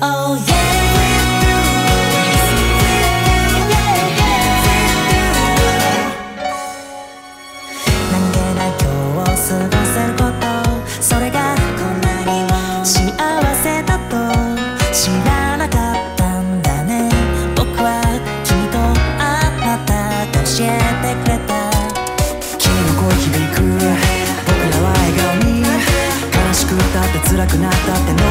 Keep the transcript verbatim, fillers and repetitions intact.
Oh yeah何気ない今日を過ごせること、それがこんなにも幸せだと知らなかったんだね。僕は君とあなたと教えてくれた。君の声響く僕らは笑顔に、悲しくたって辛くなったって